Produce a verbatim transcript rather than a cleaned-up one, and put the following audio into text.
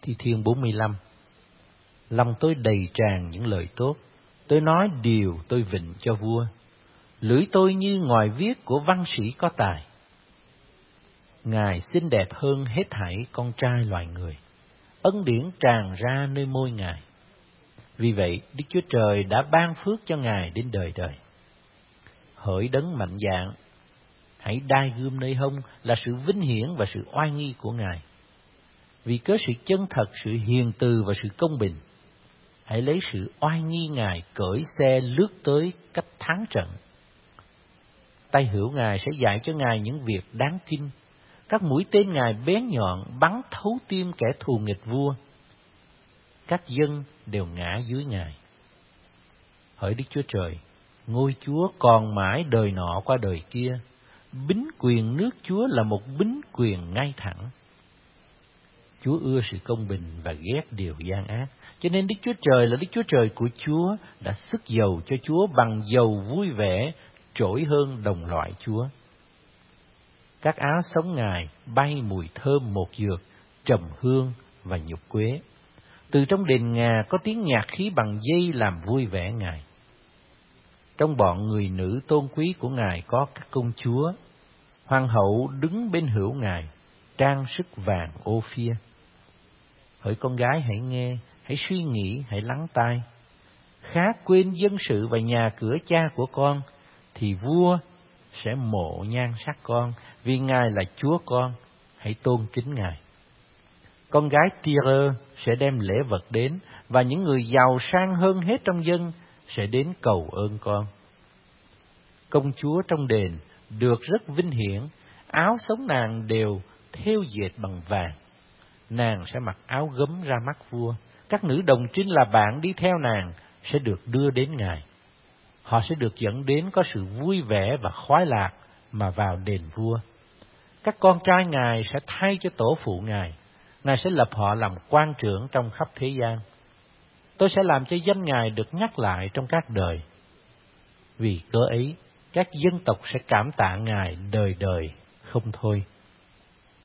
Thi Thiên bốn mươi lăm. Lòng tôi đầy tràn những lời tốt, tôi nói điều tôi vịnh cho vua. Lưỡi tôi như ngòi viết của văn sĩ có tài. Ngài xinh đẹp hơn hết thảy con trai loài người, ân điển tràn ra nơi môi Ngài. Vì vậy, Đức Chúa Trời đã ban phước cho Ngài đến đời đời. Hỡi đấng mạnh dạn, hãy đai gươm nơi hông là sự vinh hiển và sự oai nghi của Ngài. Vì cớ sự chân thật, sự hiền từ và sự công bình, hãy lấy sự oai nghi Ngài cưỡi xe lướt tới cách thắng trận. Tay hữu Ngài sẽ dạy cho Ngài những việc đáng kinh. Các mũi tên Ngài bén nhọn bắn thấu tim kẻ thù nghịch vua. Các dân đều ngã dưới Ngài. Hỡi Đức Chúa Trời, ngôi Chúa còn mãi đời nọ qua đời kia. Bính quyền nước Chúa là một bính quyền ngay thẳng. Chúa ưa sự công bình và ghét điều gian ác. Cho nên Đức Chúa Trời là Đức Chúa Trời của Chúa đã sức dầu cho Chúa bằng dầu vui vẻ, trỗi hơn đồng loại Chúa. Các áo sống Ngài bay mùi thơm một dược, trầm hương và nhục quế. Từ trong đền ngà có tiếng nhạc khí bằng dây làm vui vẻ Ngài. Trong bọn người nữ tôn quý của Ngài có các công chúa. Hoàng hậu đứng bên hữu Ngài, trang sức vàng ô phia. Hỡi con gái hãy nghe, hãy suy nghĩ, hãy lắng tai. Khá quên dân sự và nhà cửa cha của con, thì vua sẽ mộ nhan sắc con, vì Ngài là Chúa con, hãy tôn kính Ngài. Con gái Tyre sẽ đem lễ vật đến, và những người giàu sang hơn hết trong dân sẽ đến cầu ơn con. Công chúa trong đền được rất vinh hiển, áo sống nàng đều thêu dệt bằng vàng. Nàng sẽ mặc áo gấm ra mắt vua. Các nữ đồng trinh là bạn đi theo nàng sẽ được đưa đến Ngài. Họ sẽ được dẫn đến có sự vui vẻ và khoái lạc mà vào đền vua. Các con trai Ngài sẽ thay cho tổ phụ Ngài. Ngài sẽ lập họ làm quan trưởng trong khắp thế gian. Tôi sẽ làm cho danh Ngài được nhắc lại trong các đời. Vì cớ ấy, các dân tộc sẽ cảm tạ Ngài đời đời không thôi.